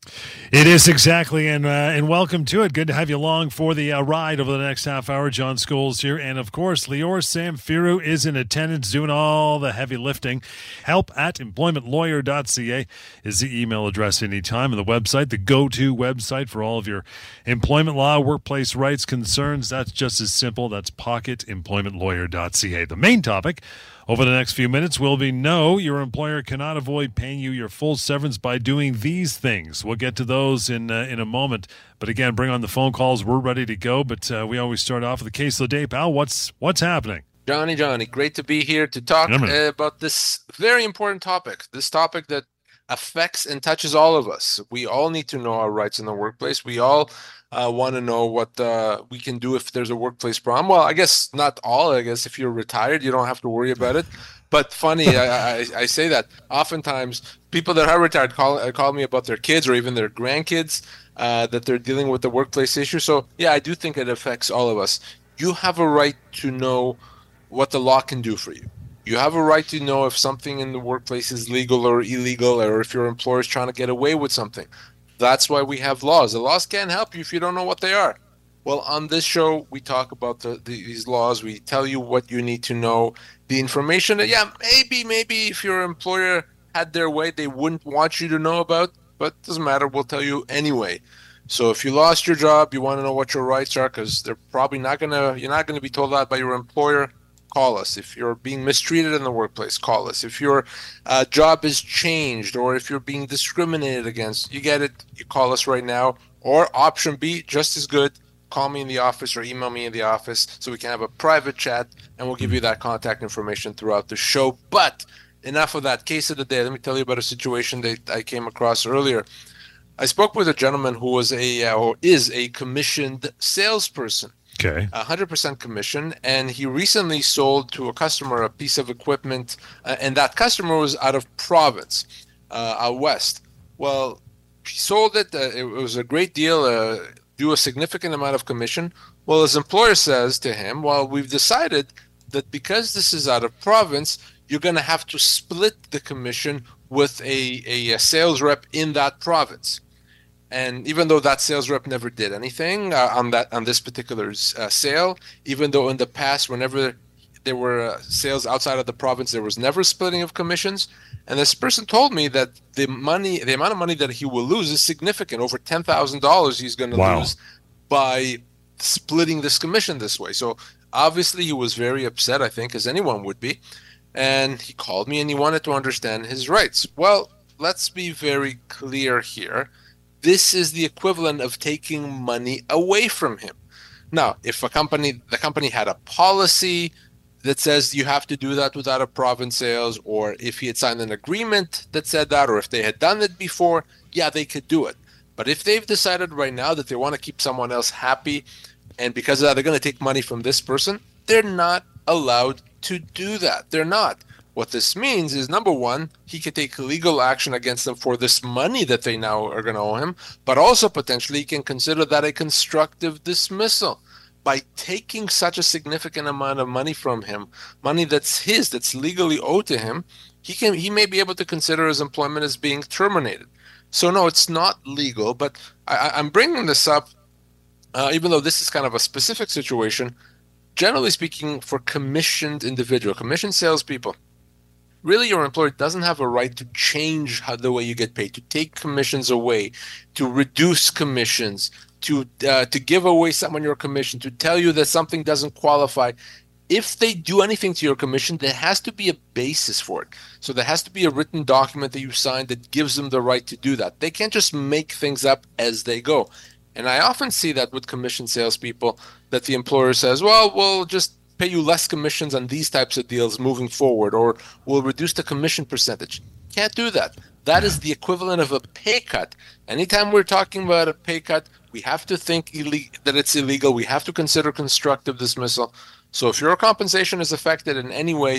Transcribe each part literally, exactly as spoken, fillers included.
It is exactly, and uh, and welcome to it. Good to have you along for the uh, ride over the next half hour. John Scholes here, and of course, Lior Samfiru is in attendance, doing all the heavy lifting. Help at employment lawyer dot c a is the email address anytime, and the website, the go-to website for all of your employment law, workplace rights concerns. That's just as simple. That's pocket employment lawyer dot c a. The main topic over the next few minutes will be no, your employer cannot avoid paying you your full severance by doing these things. We'll get to those in uh, in a moment. But again, bring on the phone calls. We're ready to go. But uh, we always start off with the case of the day. Pal, what's, what's happening? Johnny, Johnny, great to be here to talk uh, about this very important topic, this topic that affects and touches all of us. We all need to know our rights in the workplace. We all uh, want to know what uh, we can do if there's a workplace problem. Well, I guess not all. I guess if you're retired, you don't have to worry about it. But funny, I, I, I say that oftentimes people that are retired call, call me about their kids or even their grandkids uh, that they're dealing with the workplace issue. So, yeah, I do think it affects all of us. You have a right to know what the law can do for you. You have a right to know if something in the workplace is legal or illegal, or if your employer is trying to get away with something. That's why we have laws. The laws can't help you if you don't know what they are. Well, on this show, we talk about the, the, these laws. We tell you what you need to know, the information that, yeah, maybe, maybe if your employer had their way, they wouldn't want you to know about, but it doesn't matter. We'll tell you anyway. So if you lost your job, you want to know what your rights are, because they're probably not going to, you're not going to be told that by your employer. Call us. If you're being mistreated in the workplace, call us. If your uh, job is changed or if you're being discriminated against, you get it, you call us right now. Or option B, just as good, call me in the office or email me in the office so we can have a private chat and we'll give you that contact information throughout the show. But enough of that. Case of the day. Let me tell you about a situation that I came across earlier. I spoke with a gentleman who was a uh, or is a commissioned salesperson. Okay. one hundred percent commission, and he recently sold to a customer a piece of equipment, uh, and that customer was out of province, uh, out west. Well, he sold it. Uh, it was a great deal, uh, do a significant amount of commission. Well, his employer says to him, well, we've decided that because this is out of province, you're going to have to split the commission with a, a, a sales rep in that province. And even though that sales rep never did anything uh, on that on this particular uh, sale, even though in the past, whenever there were uh, sales outside of the province, there was never splitting of commissions. And this person told me that the money, the amount of money that he will lose is significant, over ten thousand dollars he's going to Wow. lose by splitting this commission this way. So obviously he was very upset, I think, as anyone would be. And he called me and he wanted to understand his rights. Well, let's be very clear here. This is the equivalent of taking money away from him. Now, if a company, the company had a policy that says you have to do that without a province sales, or if he had signed an agreement that said that, or if they had done it before, yeah, they could do it. But if they've decided right now that they want to keep someone else happy, and because of that, they're going to take money from this person, they're not allowed to do that. They're not. What this means is, number one, he could take legal action against them for this money that they now are going to owe him, but also potentially he can consider that a constructive dismissal. By taking such a significant amount of money from him, money that's his, that's legally owed to him, he can he may be able to consider his employment as being terminated. So no, it's not legal, but I, I'm bringing this up, uh, even though this is kind of a specific situation, generally speaking, for commissioned individual, commissioned salespeople, really, your employer doesn't have a right to change how the way you get paid, to take commissions away, to reduce commissions, to uh, to give away some on your commission, to tell you that something doesn't qualify. If they do anything to your commission, there has to be a basis for it. So there has to be a written document that you sign that gives them the right to do that. They can't just make things up as they go. And I often see that with commission salespeople, that the employer says, well, we'll just pay you less commissions on these types of deals moving forward, or we'll reduce the commission percentage. Can't do that. That is the equivalent of a pay cut. Anytime we're talking about a pay cut, we have to think ille- that it's illegal. We have to consider constructive dismissal. So if your compensation is affected in any way,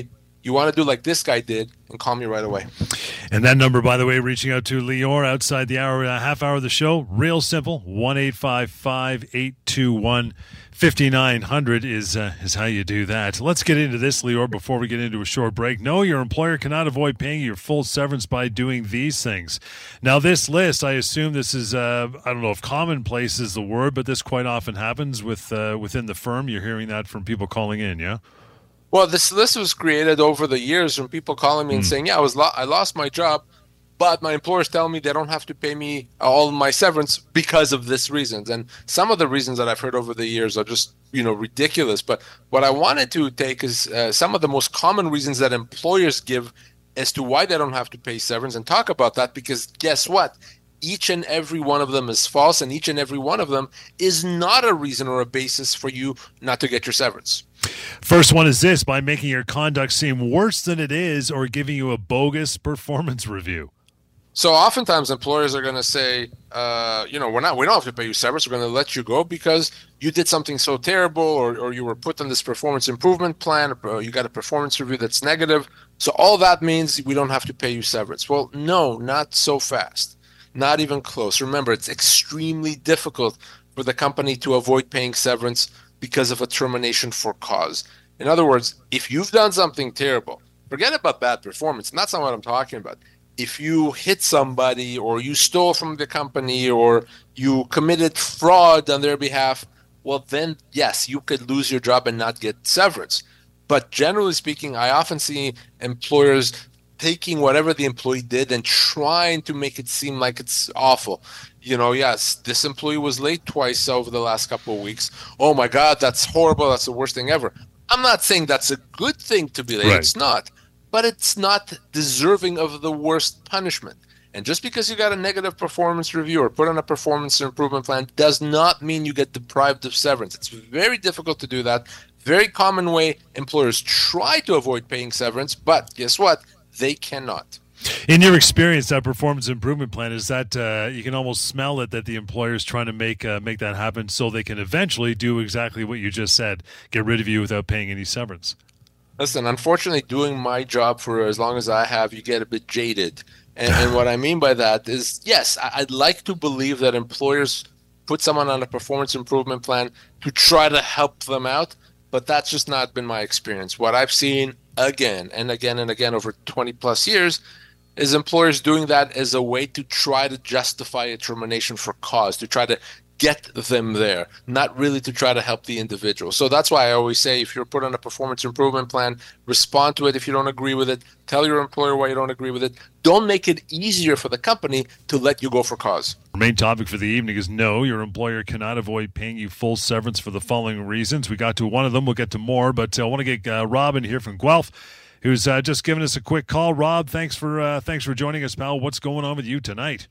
you want to do like this guy did and call me right away. And that number, by the way, reaching out to Lior outside the hour, uh, half hour of the show, real simple, one eight five five, eight two one, five nine zero zero is uh, is how you do that. Let's get into this, Lior, before we get into a short break. No, your employer cannot avoid paying your full severance by doing these things. Now, this list, I assume this is, uh, I don't know if commonplace is the word, but this quite often happens with uh, within the firm. You're hearing that from people calling in, yeah? Well, this list was created over the years from people calling me and Mm. saying, yeah, I was lo- I lost my job, but my employer's telling me they don't have to pay me all my severance because of this reasons. And some of the reasons that I've heard over the years are just, you know, ridiculous. But what I wanted to take is uh, some of the most common reasons that employers give as to why they don't have to pay severance and talk about that, because guess what? Each and every one of them is false, and each and every one of them is not a reason or a basis for you not to get your severance. First one is this: by making your conduct seem worse than it is or giving you a bogus performance review. So oftentimes employers are going to say, uh, you know, we're not, we don't have to pay you severance. We're going to let you go because you did something so terrible, or, or you were put on this performance improvement plan, or you got a performance review that's negative. So all that means we don't have to pay you severance. Well, no, not so fast. Not even close. Remember, it's extremely difficult for the company to avoid paying severance because of a termination for cause. In other words, if you've done something terrible, forget about bad performance. And that's not what I'm talking about. If you hit somebody, or you stole from the company, or you committed fraud on their behalf, well, then, yes, you could lose your job and not get severance. But generally speaking, I often see employers taking whatever the employee did and trying to make it seem like it's awful. You know, yes, this employee was late twice over the last couple of weeks. Oh my God, that's horrible. That's the worst thing ever. I'm not saying that's a good thing to be late. Right. It's not. But it's not deserving of the worst punishment. And just because you got a negative performance review or put on a performance improvement plan does not mean you get deprived of severance. It's very difficult to do that. Very common way employers try to avoid paying severance, but guess what? They cannot. In your experience, that performance improvement plan, is that uh, you can almost smell it that the employer is trying to make uh, make that happen so they can eventually do exactly what you just said, get rid of you without paying any severance. Listen, unfortunately, doing my job for as long as I have, you get a bit jaded. And, and what I mean by that is, yes, I- I'd like to believe that employers put someone on a performance improvement plan to try to help them out, but that's just not been my experience. What I've seen again and again and again over twenty plus years is employers doing that as a way to try to justify a termination for cause, to try to get them there, not really to try to help the individual. So that's why I always say, if you're put on a performance improvement plan, respond to it. If you don't agree with it, tell your employer why you don't agree with it. Don't make it easier for the company to let you go for cause. Our main topic for the evening is no, your employer cannot avoid paying you full severance for the following reasons. We got to one of them. We'll get to more, but uh, I want to get uh, Rob in here from Guelph, who's uh, just giving us a quick call. Rob, thanks for uh, thanks for joining us, pal. What's going on with you tonight?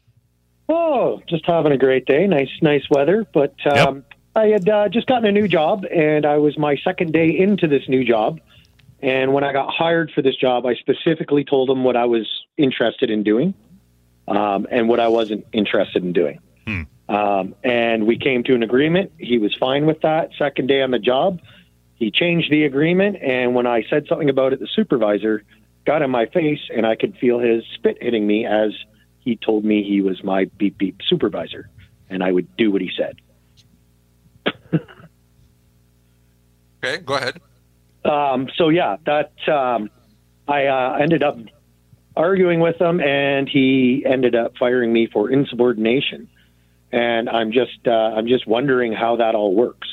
Oh, just having a great day. Nice, nice weather. But um, Yep. I had uh, just gotten a new job, and I was my second day into this new job. And when I got hired for this job, I specifically told them what I was interested in doing um, and what I wasn't interested in doing. Hmm. Um, and we came to an agreement. He was fine with that. Second day on the job, he changed the agreement. And when I said something about it, the supervisor got in my face, and I could feel his spit hitting me as he told me he was my beep beep supervisor, and I would do what he said. Okay, go ahead. Um, so yeah, that um, I uh, ended up arguing with him, and he ended up firing me for insubordination. And I'm just uh, I'm just wondering how that all works.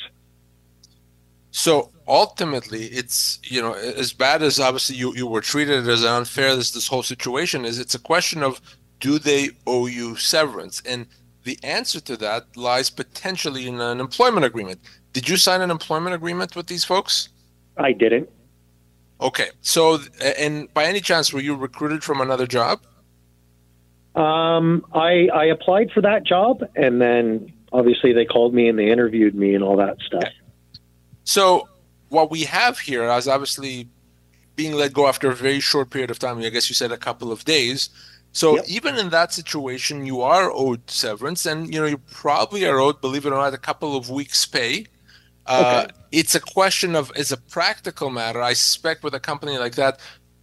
So ultimately, it's, you know, as bad as obviously you, you were treated as unfair as this whole situation is, it's a question of, do they owe you severance? And the answer to that lies potentially in an employment agreement. Did you sign an employment agreement with these folks? I didn't. Okay. So, and by any chance, were you recruited from another job? Um, I I applied for that job, and then obviously they called me and they interviewed me and all that stuff. So what we have here is obviously being let go after a very short period of time. I guess you said a couple of days. So Yep. even in that situation, you are owed severance, and you know you probably are owed, believe it or not, a couple of weeks' pay. Uh, Okay. It's a question of, as a practical matter, I suspect with a company like that,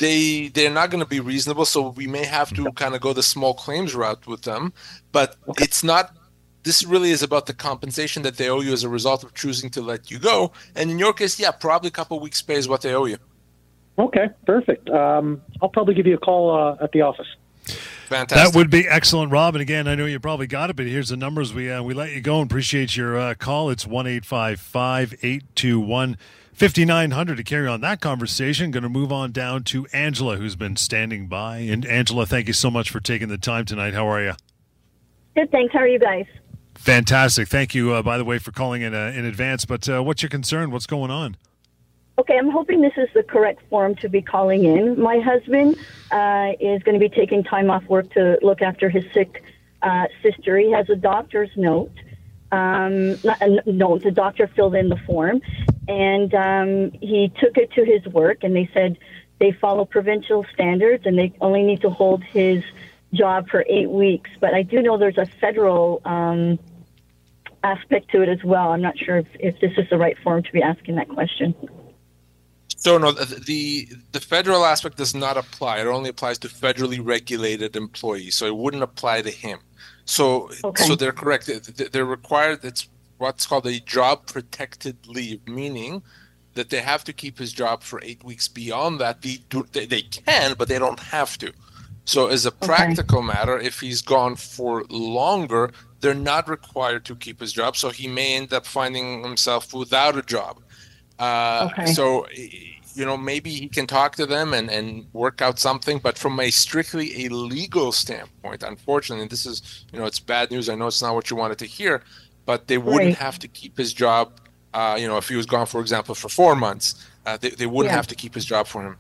they they're not going to be reasonable. So we may have to kind of go the small claims route with them. But Okay. it's not. This really is about the compensation that they owe you as a result of choosing to let you go. And in your case, yeah, probably a couple weeks' pay is what they owe you. Okay, perfect. Um, I'll probably give you a call uh, at the office. Fantastic. That would be excellent, Rob. And again, I know you probably got it, but here's the numbers. We uh, we let you go and appreciate your uh, call. It's one eight five five, eight two one, five nine zero zero to carry on that conversation. Going to move on down to Angela, who's been standing by. And Angela, thank you so much for taking the time tonight. How are you? Good, thanks. How are you guys? Fantastic. Thank you, uh, by the way, for calling in uh, in advance. But uh, what's your concern? What's going on? Okay, I'm hoping this is the correct form to be calling in. My husband uh, is going to be taking time off work to look after his sick uh, sister. He has a doctor's note. Um, not a note, the doctor filled in the form, and um, he took it to his work, and they said they follow provincial standards, and they only need to hold his job for eight weeks. But I do know there's a federal um, aspect to it as well. I'm not sure if, if this is the right form to be asking that question. So no, the the federal aspect does not apply. It only applies to federally regulated employees. So it wouldn't apply to him. So Okay. so they're correct. They're required. It's what's called a job protected leave, meaning that they have to keep his job for eight weeks. Beyond that, they do, they, they can, but they don't have to. So as a practical matter, if he's gone for longer, they're not required to keep his job. So he may end up finding himself without a job. Uh, Okay. So, you know, maybe he can talk to them and, and work out something. But from a strictly a legal standpoint, unfortunately, this is, you know, it's bad news. I know it's not what you wanted to hear, but they wouldn't Right. have to keep his job. Uh, you know, if he was gone, for example, for four months, uh, they, they wouldn't Yeah. have to keep his job for him.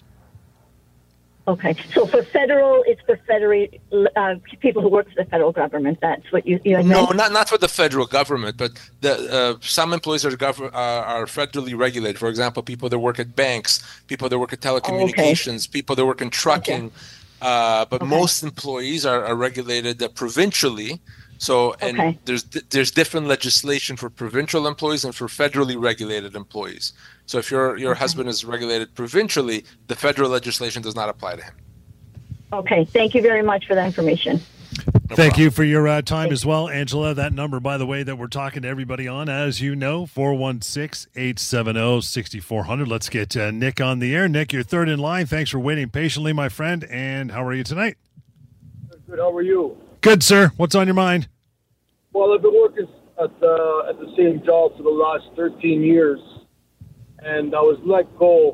Okay, so for federal, it's for federal uh, people who work for the federal government. That's what you you had No, meant? not not for the federal government, but the uh, some employees are gov- uh, are federally regulated. For example, people that work at banks, people that work at telecommunications, people that work in trucking. Uh, but Okay. most employees are, are regulated uh, provincially. So, and Okay. there's there's different legislation for provincial employees and for federally regulated employees. So, if your your husband is regulated provincially, the federal legislation does not apply to him. Okay, thank you very much for that information. No Thank problem. you for your uh, time as well, Angela. That number, by the way, that we're talking to everybody on, as you know, four one six, eight seven zero, six four zero zero. Let's get uh, Nick on the air. Nick, you're third in line. Thanks for waiting patiently, my friend. And how are you tonight? Good. How are you? Good, sir. What's on your mind? Well, I've been working at the at the same job for the last thirteen years, and I was let go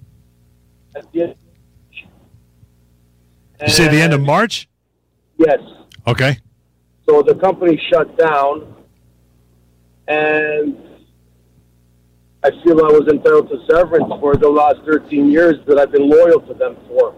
at the end. You say the end of And- March? Yes. Okay. So the company shut down, and I feel I was entitled to severance for the last thirteen years that I've been loyal to them for.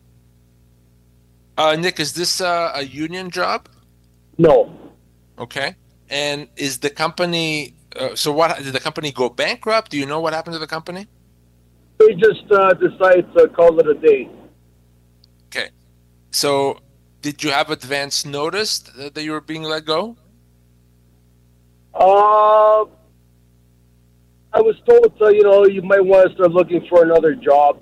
Uh, Nick, is this uh, a union job? No. Okay. And is the company? Uh, so, what did the company go bankrupt? Do you know what happened to the company? They just uh, decided to call it a day. Okay. So, did you have advance notice that that you were being let go? Uh, I was told, uh, you know, you might want to start looking for another job.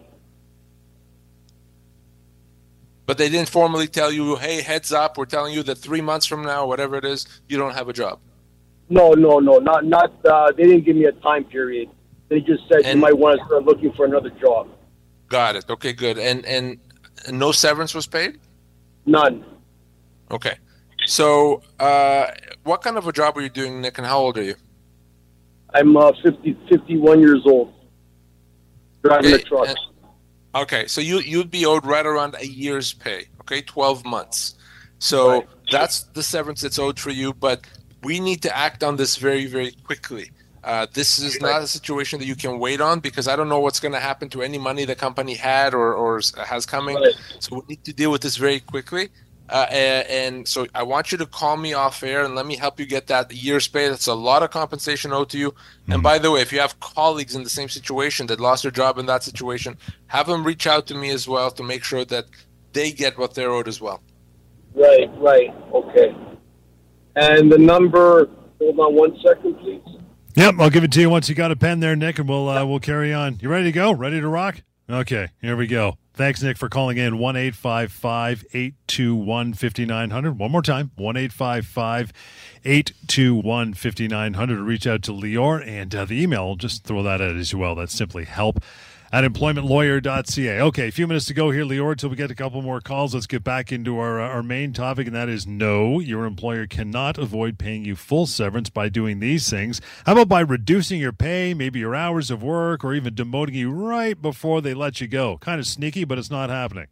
But they didn't formally tell you, hey, heads up, we're telling you that three months from now, whatever it is, you don't have a job. No, no, no, not not. Uh, they didn't give me a time period. They just said And- you might want to start looking for another job. Got it. Okay, good. And and no severance was paid? None. Okay. So, uh, what kind of a job were you doing, Nick, and how old are you? I'm uh, fifty, fifty-one years old, driving Okay, a truck. and- Okay, so you you'd be owed right around a year's pay. Okay, twelve months. So Right. that's the severance that's owed for you. But we need to act on this very very quickly. Uh, this is not a situation that you can wait on because I don't know what's going to happen to any money the company had or or has coming. Right. So we need to deal with this very quickly. Uh, and, and so I want you to call me off air and let me help you get that year's pay. That's a lot of compensation owed to you. And by the way, if you have colleagues in the same situation that lost their job in that situation, have them reach out to me as well to make sure that they get what they're owed as well. Right, right, okay. And the number. Hold on one second, please. Yep, I'll give it to you once you got a pen there, Nick, and we'll uh, we'll carry on. You ready to go? Ready to rock? Okay, here we go. Thanks, Nick, for calling in. one eight five five, eight two one, five nine zero zero. One more time, one eight five five, eight two one, five nine zero zero to reach out to Lior. And uh, the email, just throw that out as well. That's simply help at employment lawyer dot c a. Okay, a few minutes to go here, Lior, until we get a couple more calls. Let's get back into our, uh, our main topic, and that is no, your employer cannot avoid paying you full severance by doing these things. How about by reducing your pay, maybe your hours of work, or even demoting you right before they let you go? Kind of sneaky, but it's not happening.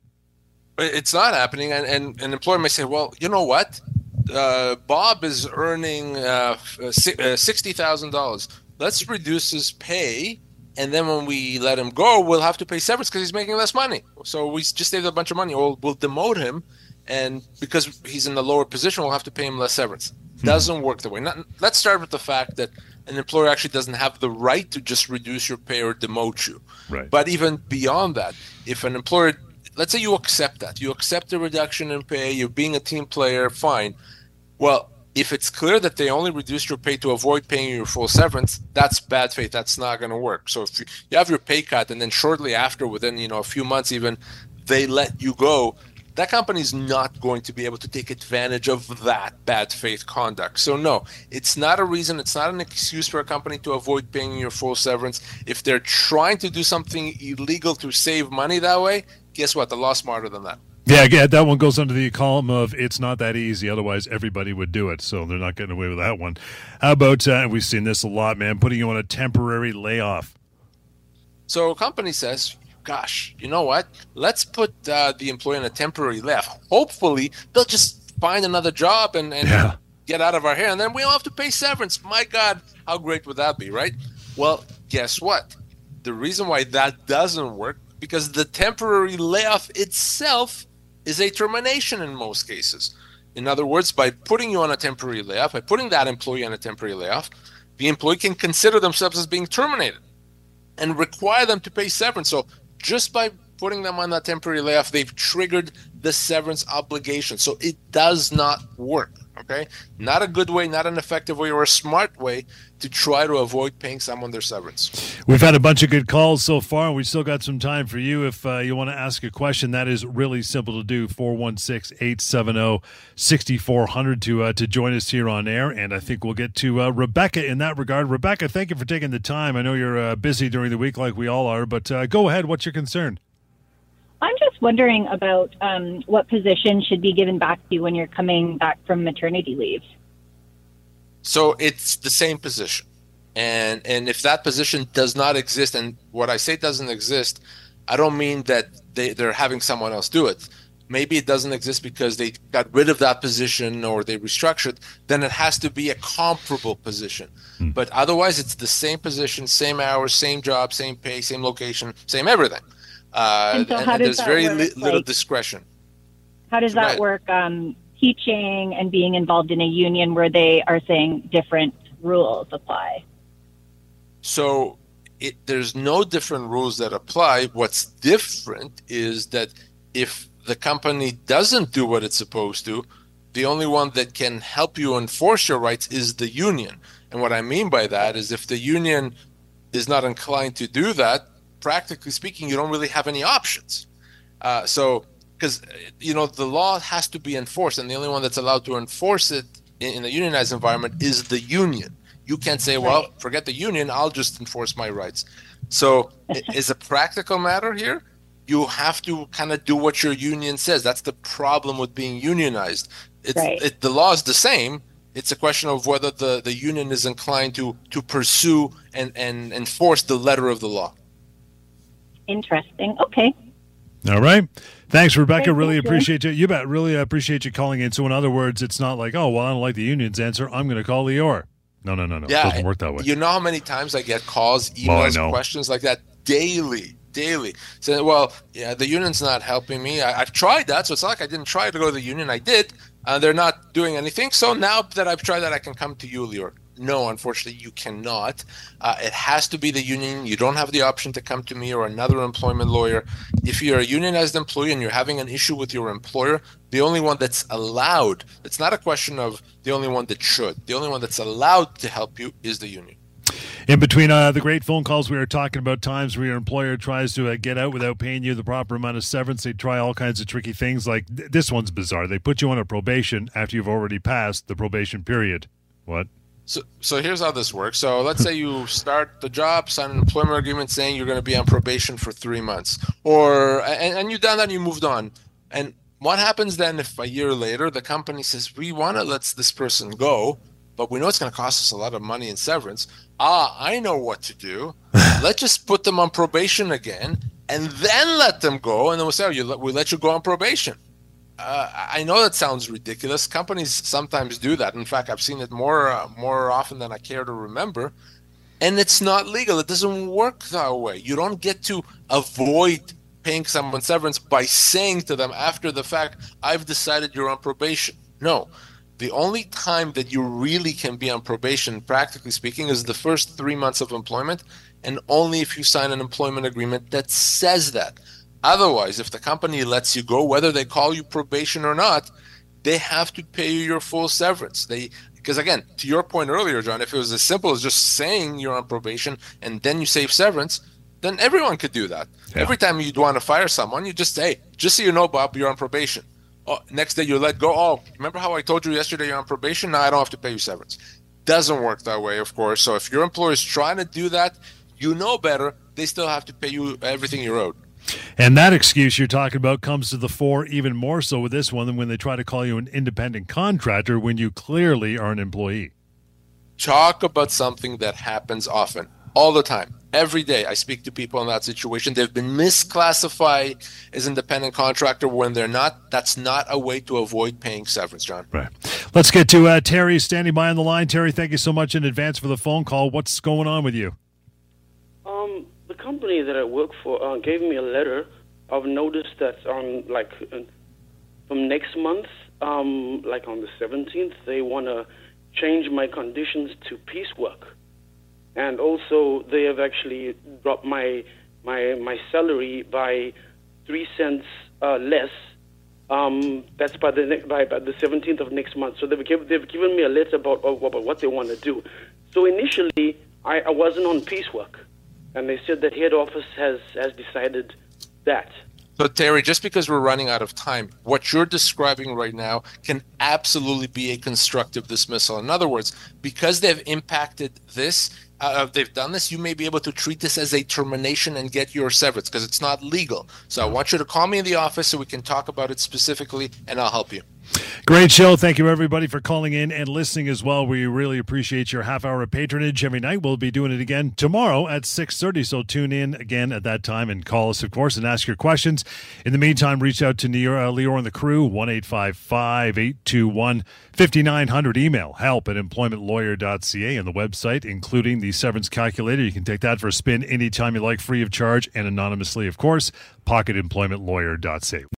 It's not happening, and, and an employer may say, well, you know what? Uh, Bob is earning uh, sixty thousand dollars. Let's reduce his pay. And then when we let him go, we'll have to pay severance because he's making less money. So we just saved a bunch of money. We'll, we'll demote him, and because he's in the lower position, we'll have to pay him less severance. Doesn't work that way. Not, let's start with the fact that an employer actually doesn't have the right to just reduce your pay or demote you. Right. But even beyond that, if an employer, let's say you accept that, you accept the reduction in pay, you're being a team player, fine. Well, if it's clear that they only reduced your pay to avoid paying you your full severance, that's bad faith. That's not going to work. So if you, you have your pay cut and then shortly after, within you know a few months even, they let you go, that company's not going to be able to take advantage of that bad faith conduct. So no, it's not a reason, it's not an excuse for a company to avoid paying you your full severance. If they're trying to do something illegal to save money that way, guess what? The law's smarter than that. Yeah, again, that one goes under the column of it's not that easy, otherwise everybody would do it, so they're not getting away with that one. How about, uh, we've seen this a lot, man, putting you on a temporary layoff? So a company says, gosh, you know what? Let's put uh, the employee on a temporary layoff. Hopefully, they'll just find another job and, and yeah. get out of our hair, and then we don't have to pay severance. My God, how great would that be, right? Well, guess what? The reason why that doesn't work, because the temporary layoff itself is a termination in most cases. In other words, by putting you on a temporary layoff, by putting that employee on a temporary layoff, the employee can consider themselves as being terminated and require them to pay severance. So just by putting them on that temporary layoff, they've triggered the severance obligation. So it does not work, okay? Not a good way, not an effective way, or a smart way to try to avoid paying someone their severance. We've had a bunch of good calls so far, and we still got some time for you. If uh, you want to ask a question, that is really simple to do. four one six, eight seven zero, six four zero zero to uh, to join us here on air, and I think we'll get to uh, Rebecca in that regard. Rebecca, thank you for taking the time. I know you're uh, busy during the week like we all are, but uh, go ahead. What's your concern? I'm just wondering about um, what position should be given back to you when you're coming back from maternity leave. So it's the same position. And and if that position does not exist, and what I say doesn't exist, I don't mean that they, they're having someone else do it. Maybe it doesn't exist because they got rid of that position or they restructured, then it has to be a comparable position. Hmm. But otherwise, it's the same position, same hours, same job, same pay, same location, same everything. Uh, and so and, how and does there's that very work? li- little like, discretion. How does So that that- work, um, teaching and being involved in a union where they are saying different rules apply? So it, there's no different rules that apply. What's different is that if the company doesn't do what it's supposed to, the only one that can help you enforce your rights is the union. And what I mean by that is if the union is not inclined to do that, practically speaking, you don't really have any options. Uh, so, because, you know, the law has to be enforced, and the only one that's allowed to enforce it in, in a unionized environment is the union. You can't say, well, Right. forget the union, I'll just enforce my rights. So it's a practical matter here. You have to kind of do what your union says. That's the problem with being unionized. It's, Right. it, the law is the same. It's a question of whether the, the union is inclined to, to pursue and, and enforce the letter of the law. Interesting. Okay. All right. Thanks, Rebecca. Thank really you. appreciate you. You bet. Really appreciate you calling in. So in other words, it's not like, oh, well, I don't like the union's answer, I'm going to call Lior. No, no, no, no. Yeah, It doesn't work that way. You know how many times I get calls, Well, I emails, know. questions like that daily, daily. Saying, well, yeah, the union's not helping me. I, I've tried that, so it's not like I didn't try to go to the union. I did. Uh, they're not doing anything. So now that I've tried that, I can come to you, Lior. No, unfortunately, you cannot. Uh, it has to be the union. You don't have the option to come to me or another employment lawyer. If you're a unionized employee and you're having an issue with your employer, the only one that's allowed, it's not a question of the only one that should, the only one that's allowed to help you is the union. In between uh, the great phone calls, we were talking about times where your employer tries to uh, get out without paying you the proper amount of severance. They try all kinds of tricky things. Like th- this one's bizarre. They put you on a probation after you've already passed the probation period. What? So, so here's how this works. So let's say you start the job, sign an employment agreement saying you're going to be on probation for three months, or and, and you've done that and you moved on. And what happens then if a year later the company says, we want to let this person go, but we know it's going to cost us a lot of money in severance. Ah, I know what to do. Let's just put them on probation again and then let them go. And then we'll say, oh, you let, we let you go on probation. Uh, I know that sounds ridiculous. Companies sometimes do that. In fact, I've seen it more uh, more often than I care to remember. And it's not legal. It doesn't work that way. You don't get to avoid paying someone severance by saying to them after the fact, I've decided you're on probation. No. The only time that you really can be on probation, practically speaking, is the first three months of employment, and only if you sign an employment agreement that says that. Otherwise, if the company lets you go, whether they call you probation or not, they have to pay you your full severance. They, because again, to your point earlier, John, if it was as simple as just saying you're on probation and then you save severance, then everyone could do that. Yeah. Every time you'd want to fire someone, you just say, just so you know, Bob, you're on probation. Oh, next day you let go. Oh, remember how I told you yesterday you're on probation? Now I don't have to pay you severance. Doesn't work that way, of course. So if your employer is trying to do that, you know better. They still have to pay you everything you're owed. And that excuse you're talking about comes to the fore even more so with this one than when they try to call you an independent contractor when you clearly are an employee. Talk about something that happens often, all the time. Every day I speak to people in that situation. They've been misclassified as independent contractor when they're not. That's not a way to avoid paying severance, John. Right. Let's get to uh, Terry standing by on the line. Terry, thank you so much in advance for the phone call. What's going on with you? Um, the company that I work for uh, gave me a letter of notice that on like uh, from next month, um, like on the seventeenth, they want to change my conditions to piecework. And also, they have actually dropped my my my salary by three cents uh, less. Um, that's by the ne- by, by the seventeenth of next month. So they've give, they've given me a letter about about what they want to do. So initially, I, I wasn't on piecework, and they said that head office has has decided that. So, Terry, just because we're running out of time, what you're describing right now can absolutely be a constructive dismissal. In other words, because they've impacted this, uh, they've done this, you may be able to treat this as a termination and get your severance because it's not legal. So I want you to call me in the office so we can talk about it specifically, and I'll help you. Great show. Thank you, everybody, for calling in and listening as well. We really appreciate your half-hour patronage every night. We'll be doing it again tomorrow at six thirty, so tune in again at that time and call us, of course, and ask your questions. In the meantime, reach out to Lior and the crew, one eight five five, eight two one, five nine zero zero. Email help at employment lawyer dot c a, and the website, including the severance calculator. You can take that for a spin anytime you like, free of charge and anonymously, of course, pocket employment lawyer dot c a.